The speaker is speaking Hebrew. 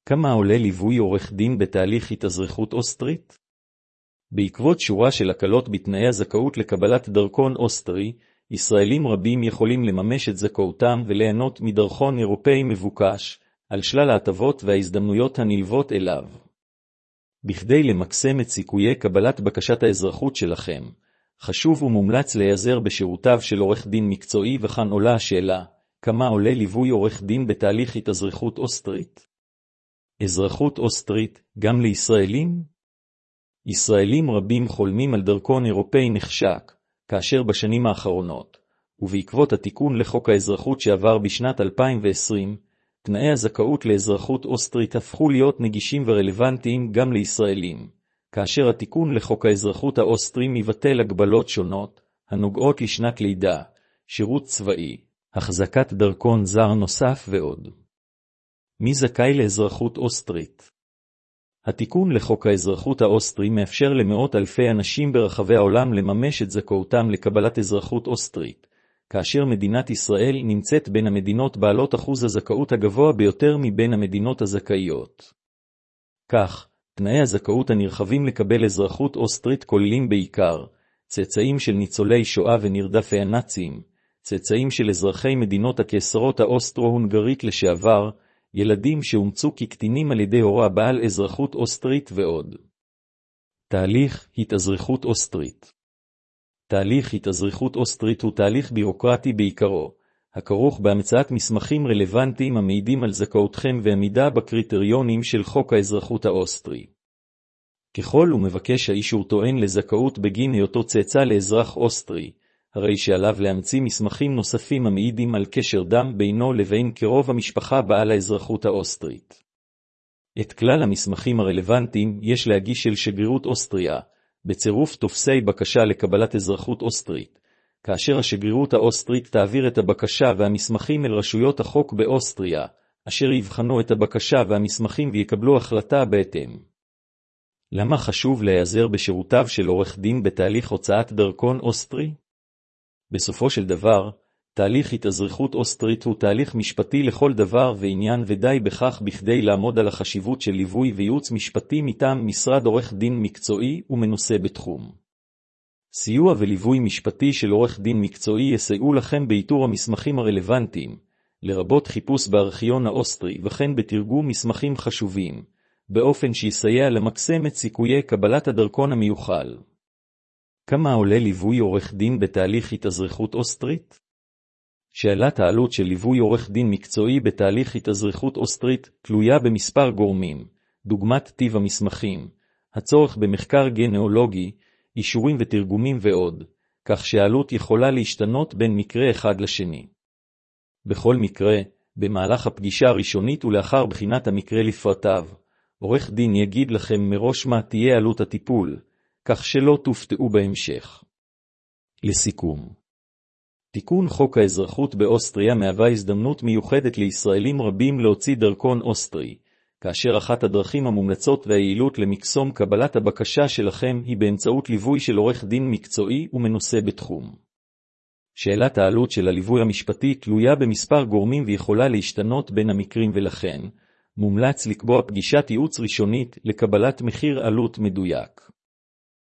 כמה עולה ליווי עורך דין בתהליך התאזרחות אוסטרית? בעקבות שורה של הקלות בתנאי הזכאות לקבלת דרכון אוסטרי, ישראלים רבים יכולים לממש את זכאותם וליהנות מדרכון אירופאי מבוקש, על שלל ההטבות וההזדמנויות הנלוות אליו. בכדי למקסם את סיכויי קבלת בקשת האזרחות שלכם, חשוב ומומלץ להיעזר בשירותיו של עורך דין מקצועי, וכאן עולה השאלה, כמה עולה ליווי עורך דין בתהליך התאזרחות אוסטרית? אזרחות אוסטרית, גם לישראלים? ישראלים רבים חולמים על דרכון אירופאי נחשק, כאשר בשנים האחרונות, ובעקבות התיקון לחוק האזרחות שעבר בשנת 2020, תנאי הזכאות לאזרחות אוסטרית הפכו להיות נגישים ורלוונטיים גם לישראלים, כאשר התיקון לחוק האזרחות האוסטרי מבטל הגבלות שונות, הנוגעות לשנת לידה, שירות צבאי, החזקת דרכון זר נוסף ועוד. מי זכאי לאזרחות אוסטרית? התיקון לחוק האזרחות האוסטרי מאפשר למאות אלפי אנשים ברחבי העולם לממש את זכאותם לקבלת אזרחות אוסטרית, כאשר מדינת ישראל נמצאת בין המדינות בעלות אחוז הזכאות הגבוה ביותר מבין המדינות הזכאיות. כך, תנאי הזכאות הנרחבים לקבל אזרחות אוסטרית כוללים בעיקר צאצאים של ניצולי שואה ונרדפי הנאצים, צאצאים של אזרחי מדינות הקיסרות האוסטרו-הונגרית לשעבר, ילדים שאומצו כקטינים על ידי הורה בעל אזרחות אוסטרית ועוד. תהליך התאזרחות אוסטרית. תהליך התאזרחות אוסטרית הוא תהליך בירוקרטי בעיקרו, הכרוך בהמצאת מסמכים רלוונטיים המעידים על זכאותכם ועמידה בקריטריונים של חוק האזרחות האוסטרי. ככל ומבקש האישור טוען לזכאות בגין היותו צאצא לאזרח אוסטרי, הרי שעליו להמציא מסמכים נוספים המעידים על קשר דם בינו לבין קרוב המשפחה בעל האזרחות האוסטרית. את כלל המסמכים הרלוונטיים יש להגיש אל שגרירות אוסטריה, בצירוף טופסי בקשה לקבלת אזרחות אוסטרית, כאשר השגרירות האוסטרית תעביר את הבקשה והמסמכים אל רשויות החוק באוסטריה, אשר יבחנו את הבקשה והמסמכים ויקבלו החלטה בהתאם. למה חשוב להיעזר בשירותיו של עורך דין בתהליך הוצאת דרכון אוסטרי? בסופו של דבר, תהליך התאזרחות אוסטרית הוא תהליך משפטי לכל דבר ועניין, ודי בכך בכדי לעמוד על החשיבות של ליווי וייעוץ משפטי מטעם משרד עורך דין מקצועי ומנוסה בתחום. סיוע וליווי משפטי של עורך דין מקצועי יסייעו לכם באיתור המסמכים הרלוונטיים, לרבות חיפוש בארכיון האוסטרי וכן בתרגום מסמכים חשובים, באופן שיסייע למקסם את סיכויי קבלת הדרכון המיוחל. כמה עולה ליווי עורך דין בתהליך התאזרחות אוסטרית? שאלת העלות של ליווי עורך דין מקצועי בתהליך התאזרחות אוסטרית תלויה במספר גורמים, דוגמת טיב המסמכים, הצורך במחקר גנאולוגי, אישורים ותרגומים ועוד, כך שהעלות יכולה להשתנות בין מקרה אחד לשני. בכל מקרה, במהלך הפגישה הראשונית ולאחר בחינת המקרה לפרטיו, עורך דין יגיד לכם מראש מה תהיה עלות הטיפול, כך שלא תופתעו בהמשך. לסיכום, תיקון חוק האזרחות באוסטריה מהווה הזדמנות מיוחדת לישראלים רבים להוציא דרכון אוסטרי, כאשר אחת הדרכים המומלצות והיעילות למקסום קבלת הבקשה שלכם היא באמצעות ליווי של עורך דין מקצועי ומנוסה בתחום. שאלת העלות של הליווי המשפטי תלויה במספר גורמים ויכולה להשתנות בין המקרים, ולכן מומלץ לקבוע פגישת ייעוץ ראשונית לקבלת מחיר עלות מדויק.